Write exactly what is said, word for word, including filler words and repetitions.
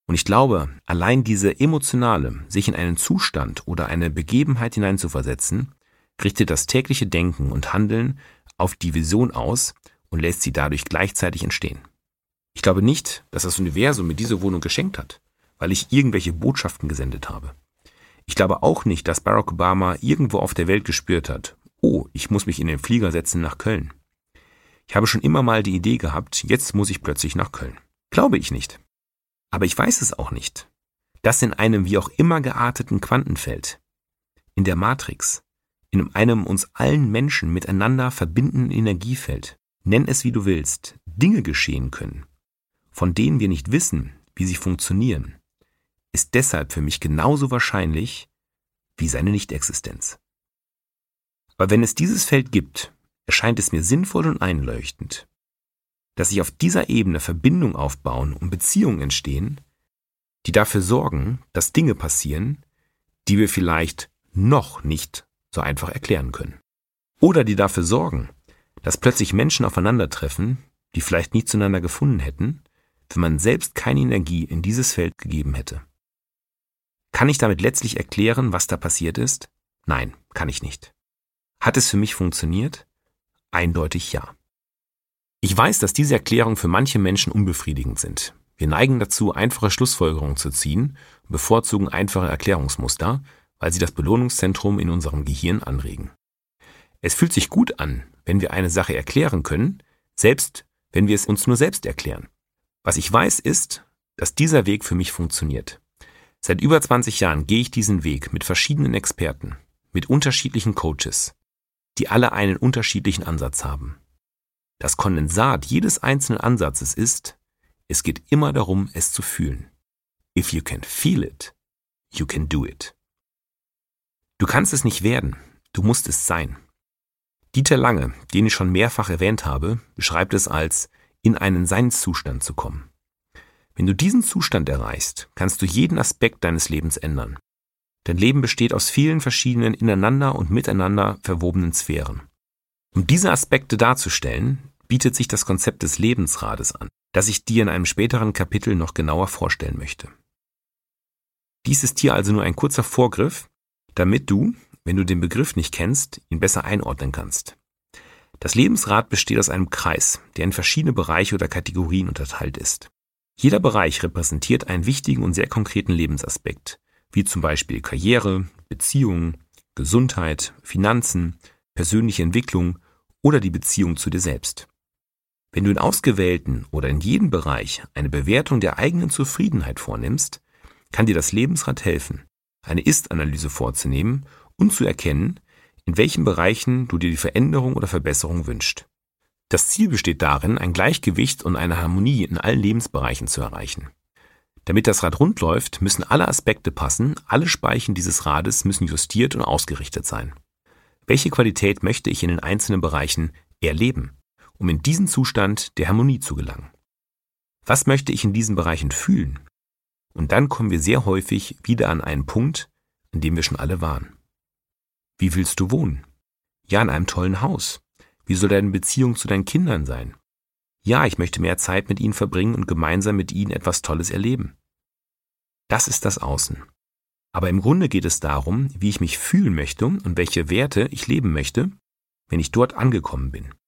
Und ich glaube, allein diese emotionale, sich in einen Zustand oder eine Begebenheit hineinzuversetzen, richtet das tägliche Denken und Handeln auf die Vision aus und lässt sie dadurch gleichzeitig entstehen. Ich glaube nicht, dass das Universum mir diese Wohnung geschenkt hat, weil ich irgendwelche Botschaften gesendet habe. Ich glaube auch nicht, dass Barack Obama irgendwo auf der Welt gespürt hat, oh, ich muss mich in den Flieger setzen nach Köln. Ich habe schon immer mal die Idee gehabt, jetzt muss ich plötzlich nach Köln. Glaube ich nicht. Aber ich weiß es auch nicht. Das in einem wie auch immer gearteten Quantenfeld, in der Matrix, in einem uns allen Menschen miteinander verbindenden Energiefeld, nenn es wie du willst, Dinge geschehen können, von denen wir nicht wissen, wie sie funktionieren, ist deshalb für mich genauso wahrscheinlich wie seine Nichtexistenz. Aber wenn es dieses Feld gibt, erscheint es mir sinnvoll und einleuchtend, dass sich auf dieser Ebene Verbindungen aufbauen und Beziehungen entstehen, die dafür sorgen, dass Dinge passieren, die wir vielleicht noch nicht so einfach erklären können. Oder die dafür sorgen, dass plötzlich Menschen aufeinandertreffen, die vielleicht nie zueinander gefunden hätten, wenn man selbst keine Energie in dieses Feld gegeben hätte. Kann ich damit letztlich erklären, was da passiert ist? Nein, kann ich nicht. Hat es für mich funktioniert? Eindeutig ja. Ich weiß, dass diese Erklärungen für manche Menschen unbefriedigend sind. Wir neigen dazu, einfache Schlussfolgerungen zu ziehen und bevorzugen einfache Erklärungsmuster, weil sie das Belohnungszentrum in unserem Gehirn anregen. Es fühlt sich gut an, wenn wir eine Sache erklären können, selbst wenn wir es uns nur selbst erklären. Was ich weiß ist, dass dieser Weg für mich funktioniert. Seit über zwanzig Jahren gehe ich diesen Weg mit verschiedenen Experten, mit unterschiedlichen Coaches, die alle einen unterschiedlichen Ansatz haben. Das Kondensat jedes einzelnen Ansatzes ist, es geht immer darum, es zu fühlen. If you can feel it, you can do it. Du kannst es nicht werden, du musst es sein. Dieter Lange, den ich schon mehrfach erwähnt habe, beschreibt es als in einen Seinszustand zu kommen. Wenn du diesen Zustand erreichst, kannst du jeden Aspekt deines Lebens ändern. Dein Leben besteht aus vielen verschiedenen ineinander und miteinander verwobenen Sphären. Um diese Aspekte darzustellen, bietet sich das Konzept des Lebensrades an, das ich dir in einem späteren Kapitel noch genauer vorstellen möchte. Dies ist hier also nur ein kurzer Vorgriff, damit du, wenn du den Begriff nicht kennst, ihn besser einordnen kannst. Das Lebensrad besteht aus einem Kreis, der in verschiedene Bereiche oder Kategorien unterteilt ist. Jeder Bereich repräsentiert einen wichtigen und sehr konkreten Lebensaspekt, wie zum Beispiel Karriere, Beziehungen, Gesundheit, Finanzen, persönliche Entwicklung oder die Beziehung zu dir selbst. Wenn du in ausgewählten oder in jedem Bereich eine Bewertung der eigenen Zufriedenheit vornimmst, kann dir das Lebensrad helfen, eine Ist-Analyse vorzunehmen und zu erkennen, in welchen Bereichen du dir die Veränderung oder Verbesserung wünschst. Das Ziel besteht darin, ein Gleichgewicht und eine Harmonie in allen Lebensbereichen zu erreichen. Damit das Rad rund läuft, müssen alle Aspekte passen, alle Speichen dieses Rades müssen justiert und ausgerichtet sein. Welche Qualität möchte ich in den einzelnen Bereichen erleben, um in diesen Zustand der Harmonie zu gelangen? Was möchte ich in diesen Bereichen fühlen? Und dann kommen wir sehr häufig wieder an einen Punkt, an dem wir schon alle waren. Wie willst du wohnen? Ja, in einem tollen Haus. Wie soll deine Beziehung zu deinen Kindern sein? Ja, ich möchte mehr Zeit mit ihnen verbringen und gemeinsam mit ihnen etwas Tolles erleben. Das ist das Außen. Aber im Grunde geht es darum, wie ich mich fühlen möchte und welche Werte ich leben möchte, wenn ich dort angekommen bin.